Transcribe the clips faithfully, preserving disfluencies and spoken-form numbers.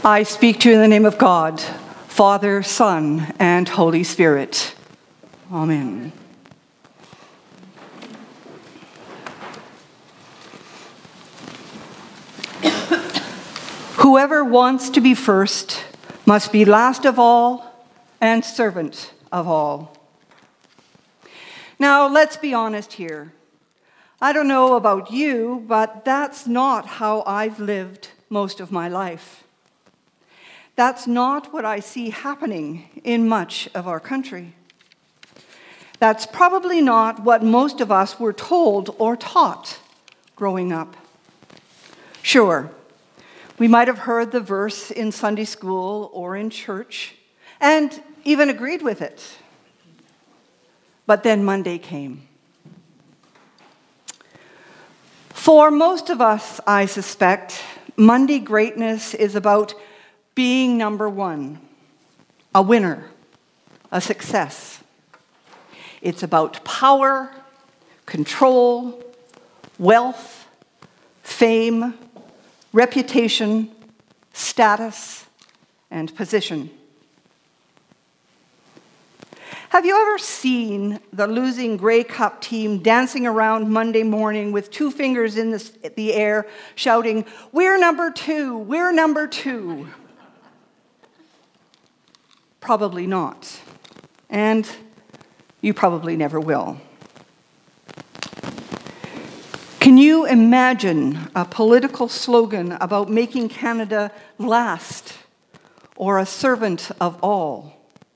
I speak to you in the name of God, Father, Son, and Holy Spirit. Amen. Whoever wants to be first must be last of all and servant of all. Now, let's be honest here. I don't know about you, but that's not how I've lived most of my life. That's not what I see happening in much of our country. That's probably not what most of us were told or taught growing up. Sure, we might have heard the verse in Sunday school or in church and even agreed with it. But then Monday came. For most of us, I suspect, Monday greatness is about being number one, a winner, a success. It's about power, control, wealth, fame, reputation, status, and position. Have you ever seen the losing Grey Cup team dancing around Monday morning with two fingers in the, the air, shouting, "We're number two, we're number two"? Probably not. And you probably never will. Can you imagine a political slogan about making Canada last or a servant of all?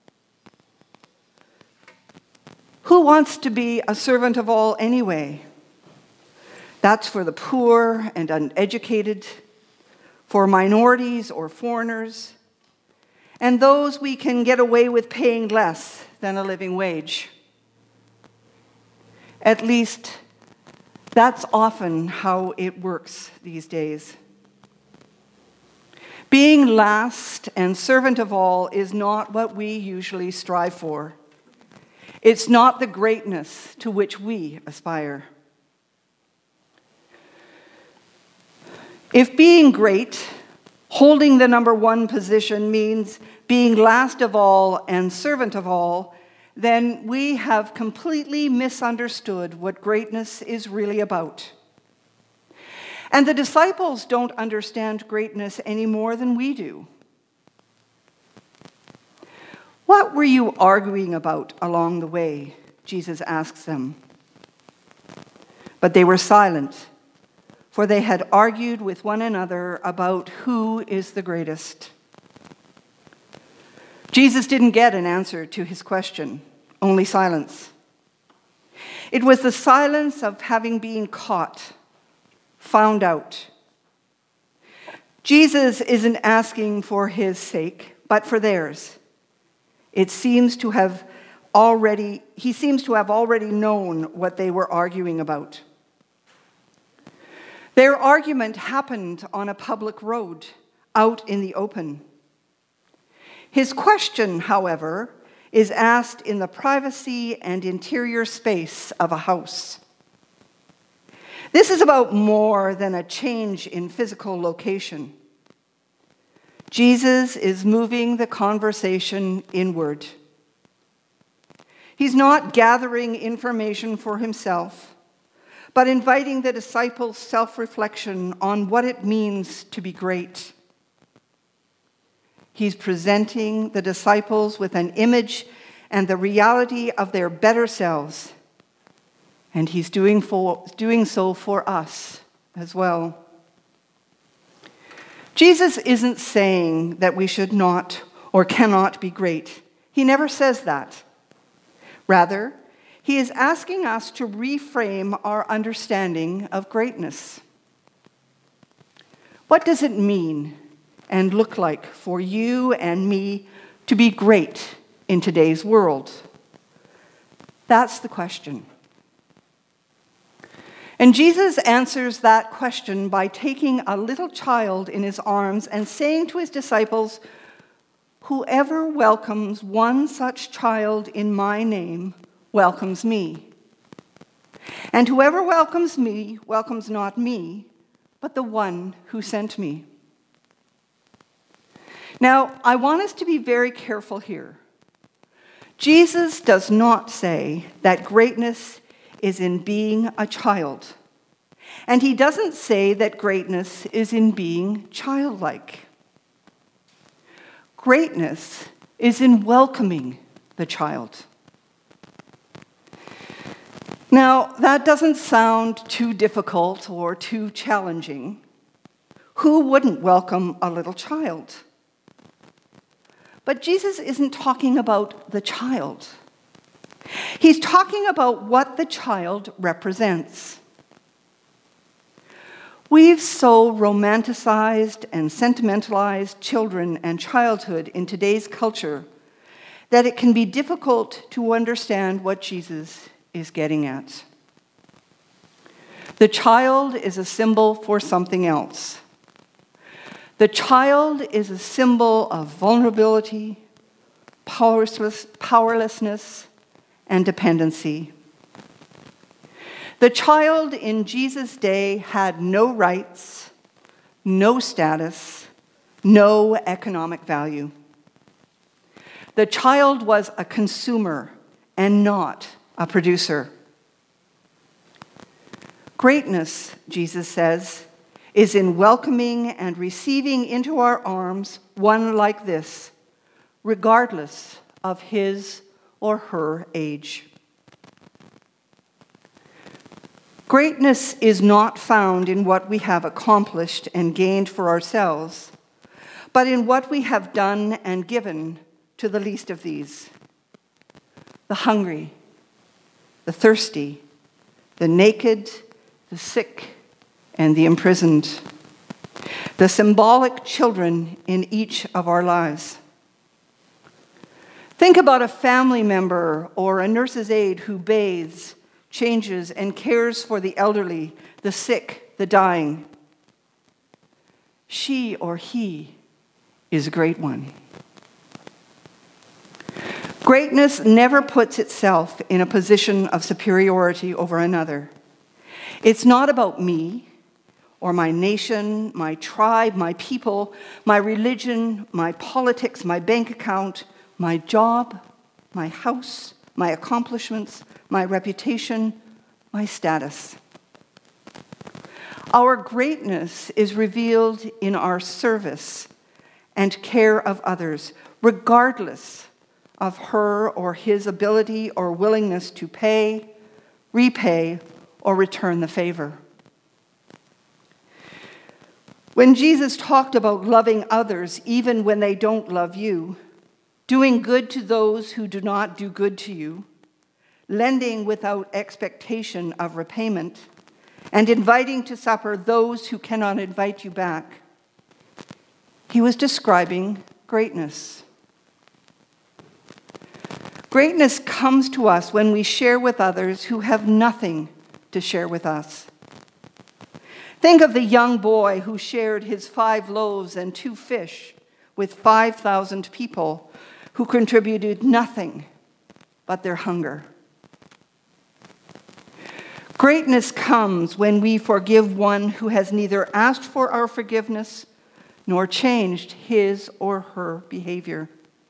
Who wants to be a servant of all anyway? That's for the poor and uneducated, for minorities or foreigners, and those we can get away with paying less than a living wage. At least, that's often how it works these days. Being last and servant of all is not what we usually strive for. It's not the greatness to which we aspire. If being great, holding the number one position, means being last of all and servant of all, then we have completely misunderstood what greatness is really about. And the disciples don't understand greatness any more than we do. "What were you arguing about along the way?" Jesus asks them. But they were silent, for they had argued with one another about who is the greatest. Jesus didn't get an answer to his question, only silence. It was the silence of having been caught, found out. Jesus isn't asking for his sake, but for theirs. It seems to have already, he seems to have already known what they were arguing about. Their argument happened on a public road, out in the open. His question, however, is asked in the privacy and interior space of a house. This is about more than a change in physical location. Jesus is moving the conversation inward. He's not gathering information for himself, but inviting the disciples' self-reflection on what it means to be great. He's presenting the disciples with an image and the reality of their better selves, and he's doing, for, doing so for us as well. Jesus isn't saying that we should not or cannot be great. He never says that. Rather, he is asking us to reframe our understanding of greatness. What does it mean and look like for you and me to be great in today's world? That's the question. And Jesus answers that question by taking a little child in his arms and saying to his disciples, "Whoever welcomes one such child in my name welcomes me. And whoever welcomes me welcomes not me, but the one who sent me." Now, I want us to be very careful here. Jesus does not say that greatness is in being a child. And he doesn't say that greatness is in being childlike. Greatness is in welcoming the child. Now, that doesn't sound too difficult or too challenging. Who wouldn't welcome a little child? But Jesus isn't talking about the child. He's talking about what the child represents. We've so romanticized and sentimentalized children and childhood in today's culture that it can be difficult to understand what Jesus is getting at. The child is a symbol for something else. The child is a symbol of vulnerability, powerless, powerlessness, and dependency. The child in Jesus' day had no rights, no status, no economic value. The child was a consumer and not a producer. Greatness, Jesus says, is in welcoming and receiving into our arms one like this, regardless of his or her age. Greatness is not found in what we have accomplished and gained for ourselves, but in what we have done and given to the least of these: the hungry, the thirsty, the naked, the sick, and the imprisoned, the symbolic children in each of our lives. Think about a family member or a nurse's aide who bathes, changes, and cares for the elderly, the sick, the dying. She or he is a great one. Greatness never puts itself in a position of superiority over another. It's not about me or my nation, my tribe, my people, my religion, my politics, my bank account, my job, my house, my accomplishments, my reputation, my status. Our greatness is revealed in our service and care of others, regardless of her or his ability or willingness to pay, repay, or return the favor. When Jesus talked about loving others even when they don't love you, doing good to those who do not do good to you, lending without expectation of repayment, and inviting to supper those who cannot invite you back, he was describing greatness. Greatness comes to us when we share with others who have nothing to share with us. Think of the young boy who shared his five loaves and two fish with five thousand people who contributed nothing but their hunger. Greatness comes when we forgive one who has neither asked for our forgiveness nor changed his or her behavior.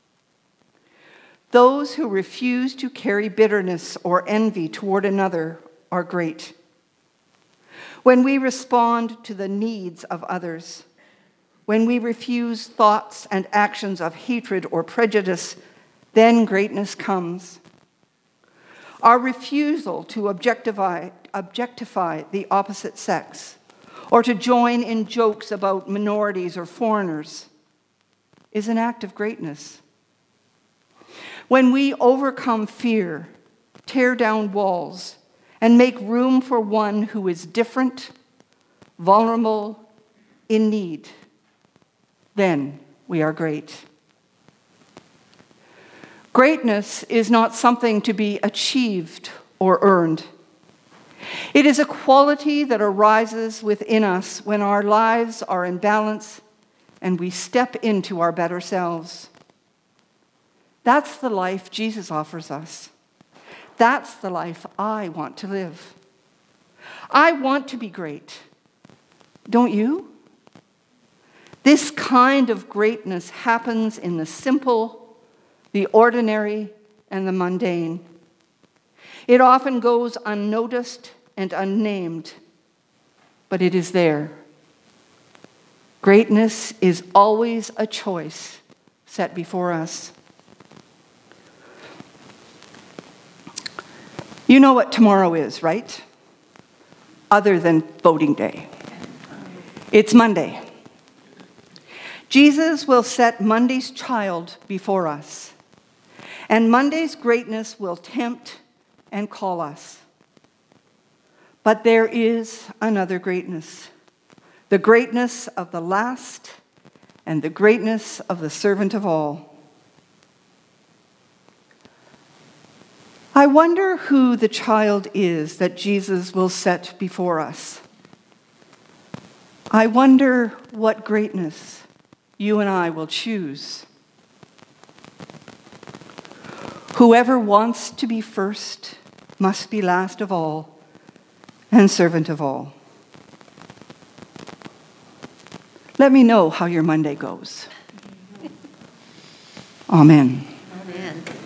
Those who refuse to carry bitterness or envy toward another are great. When we respond to the needs of others, when we refuse thoughts and actions of hatred or prejudice, then greatness comes. Our refusal to objectify, objectify the opposite sex or to join in jokes about minorities or foreigners is an act of greatness. When we overcome fear, tear down walls, and make room for one who is different, vulnerable, in need, then we are great. Greatness is not something to be achieved or earned. It is a quality that arises within us when our lives are in balance and we step into our better selves. That's the life Jesus offers us. That's the life I want to live. I want to be great. Don't you? This kind of greatness happens in the simple, the ordinary, and the mundane. It often goes unnoticed and unnamed, but it is there. Greatness is always a choice set before us. You know what tomorrow is, right? Other than voting day. It's Monday. Jesus will set Monday's child before us, and Monday's greatness will tempt and call us. But there is another greatness, the greatness of the last and the greatness of the servant of all. I wonder who the child is that Jesus will set before us. I wonder what greatness you and I will choose. Whoever wants to be first must be last of all and servant of all. Let me know how your Monday goes. Amen. Amen.